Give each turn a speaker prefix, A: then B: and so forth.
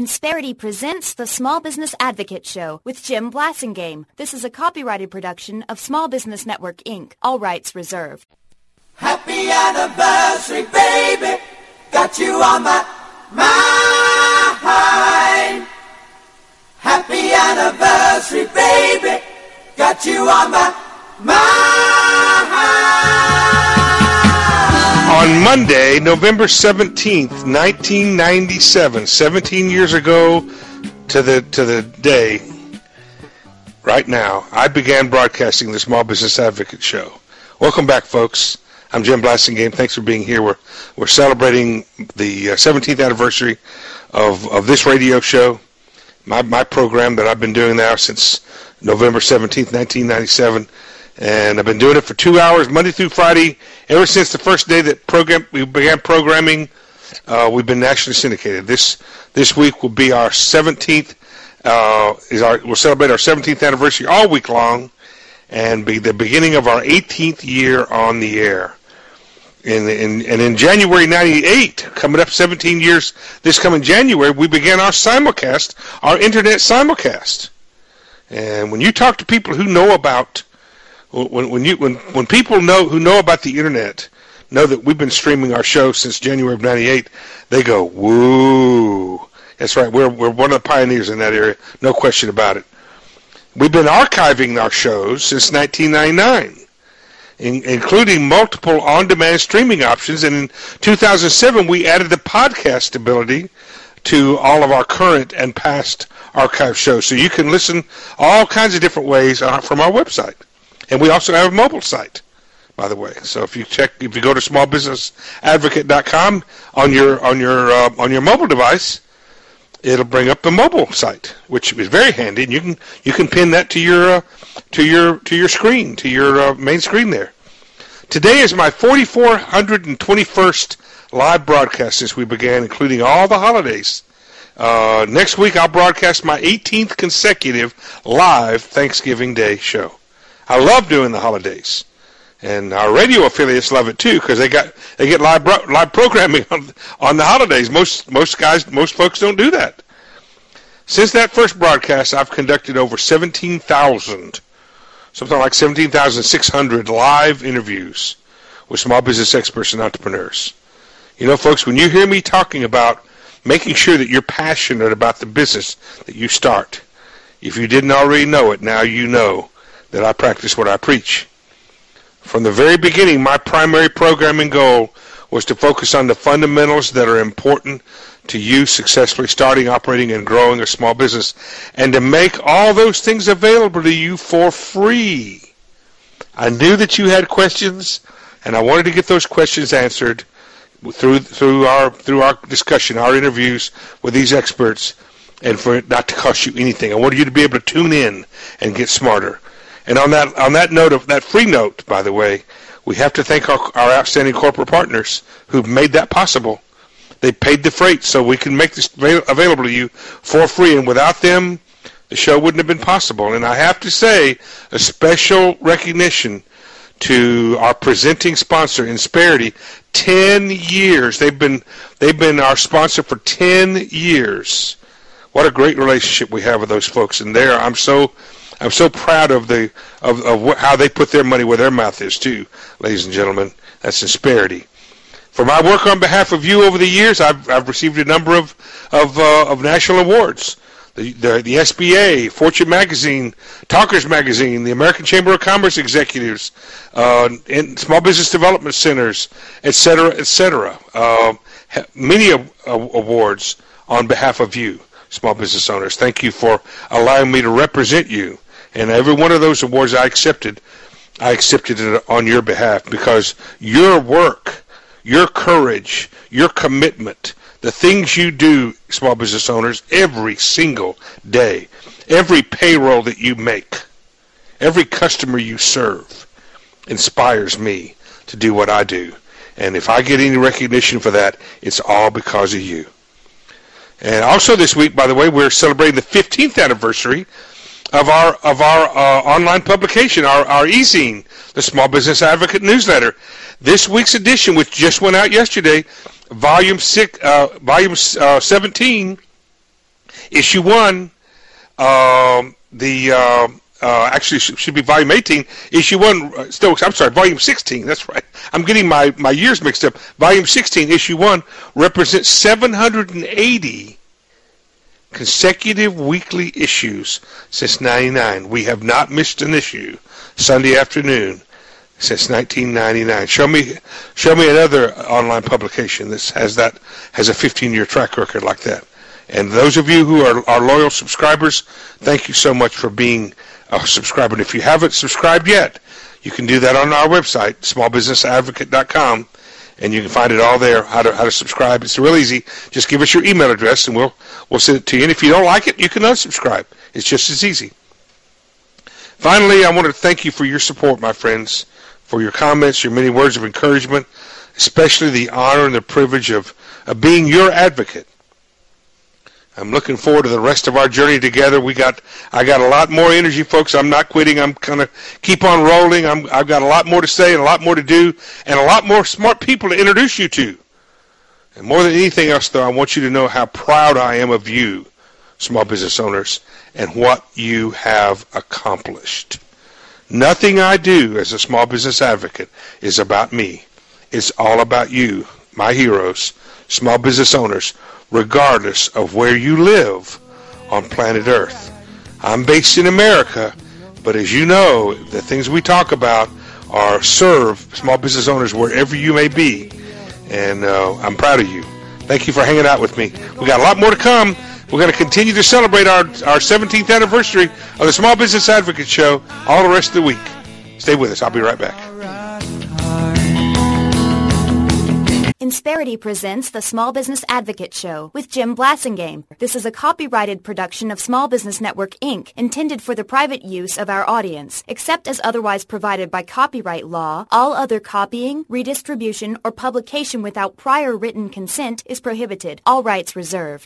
A: Insperity presents the Small Business Advocate Show with Jim Blasingame. This is a copyrighted production of Small Business Network, Inc. All rights reserved.
B: Happy anniversary, baby. Got you on my mind. Happy anniversary, baby. Got you on my mind.
C: On Monday, November 17th, 1997, 17 years ago to the day, right now, I began broadcasting the Small Business Advocate Show. Welcome back, folks. I'm Jim Blasingame. Thanks for being here. We're celebrating the 17th anniversary of this radio show, my program that I've been doing now since November 17th, 1997. And I've been doing it for 2 hours, Monday through Friday, ever since the first day that we began programming. We've been nationally syndicated. This week will be our 17th. We'll celebrate our 17th anniversary all week long, and be the beginning of our 18th year on the air. And in January '98, coming up 17 years, this coming January, we began our simulcast, our internet simulcast. And when you talk to people who know about When people who know about the internet know that we've been streaming our show since January of '98, they go, "Woo!" That's right. We're one of the pioneers in that area, no question about it. We've been archiving our shows since 1999, including multiple on-demand streaming options. And in 2007, we added the podcast ability to all of our current and past archive shows, so you can listen all kinds of different ways from our website. And we also have a mobile site, by the way. So if you go to smallbusinessadvocate.com on your mobile device, it'll bring up the mobile site, which is very handy. And you can pin that to your screen, to your main screen there. Today is my 4,421st live broadcast since we began, including all the holidays. Next week I'll broadcast my 18th consecutive live Thanksgiving Day show. I love doing the holidays, and our radio affiliates love it too because they get live programming on the holidays. Most folks don't do that. Since that first broadcast, I've conducted over 17,000, something like 17,600 live interviews with small business experts and entrepreneurs. You know, folks, when you hear me talking about making sure that you're passionate about the business that you start, if you didn't already know it, now you know that I practice what I preach. From the very beginning, my primary programming goal was to focus on the fundamentals that are important to you successfully starting, operating, and growing a small business, and to make all those things available to you for free. I knew that you had questions, and I wanted to get those questions answered through our discussion, our interviews with these experts, and for it not to cost you anything. I wanted you to be able to tune in and get smarter. And on that note, of that free note, by the way, we have to thank our outstanding corporate partners who've made that possible. They paid the freight so we can make this available to you for free, and without them, the show wouldn't have been possible. And I have to say, a special recognition to our presenting sponsor, Insperity. 10 years. They've been our sponsor for 10 years. What a great relationship we have with those folks, and I'm so proud of how they put their money where their mouth is too, ladies and gentlemen. That's Insperity. For my work on behalf of you over the years, I've received a number of national awards. The SBA, Fortune Magazine, Talkers Magazine, the American Chamber of Commerce Executives, and Small Business Development Centers, etc., etc. Many awards on behalf of you, small business owners. Thank you for allowing me to represent you. And every one of those awards I accepted it on your behalf, because your work, your courage, your commitment, the things you do, small business owners, every single day, every payroll that you make, every customer you serve, inspires me to do what I do. And if I get any recognition for that, it's all because of you. And also this week, by the way, we're celebrating the 15th anniversary of our online publication, our e-zine, the Small Business Advocate newsletter. This week's edition, which just went out yesterday, volume 17, Issue 1, actually should be volume 18. Issue 1, volume 16. That's right. I'm getting my years mixed up. Volume 16, issue 1, represents 780 consecutive weekly issues since '99. We have not missed an issue Sunday afternoon since 1999. Show me another online publication that has a 15-year track record like that. And those of you who are loyal subscribers, thank you so much for being a subscriber. And if you haven't subscribed yet, you can do that on our website, smallbusinessadvocate.com, and you can find it all there, how to subscribe. It's real easy. Just give us your email address, and we'll send it to you. And if you don't like it, you can unsubscribe. It's just as easy. Finally, I want to thank you for your support, my friends, for your comments, your many words of encouragement, especially the honor and the privilege of being your advocate. I'm looking forward to the rest of our journey together. I got a lot more energy, folks. I'm not quitting. I'm going to keep on rolling. I've got a lot more to say and a lot more to do and a lot more smart people to introduce you to. And more than anything else, though, I want you to know how proud I am of you, small business owners, and what you have accomplished. Nothing I do as a small business advocate is about me. It's all about you, my heroes, small business owners, regardless of where you live on planet Earth. I'm based in America, but as you know, the things we talk about serve small business owners wherever you may be, and I'm proud of you. Thank you for hanging out with me. We got a lot more to come. We're going to continue to celebrate our 17th anniversary of the Small Business Advocate Show all the rest of the week. Stay with us. I'll be right back.
A: Insperity presents the Small Business Advocate Show with Jim Blasingame. This is a copyrighted production of Small Business Network, Inc., intended for the private use of our audience. Except as otherwise provided by copyright law, all other copying, redistribution, or publication without prior written consent is prohibited. All rights reserved.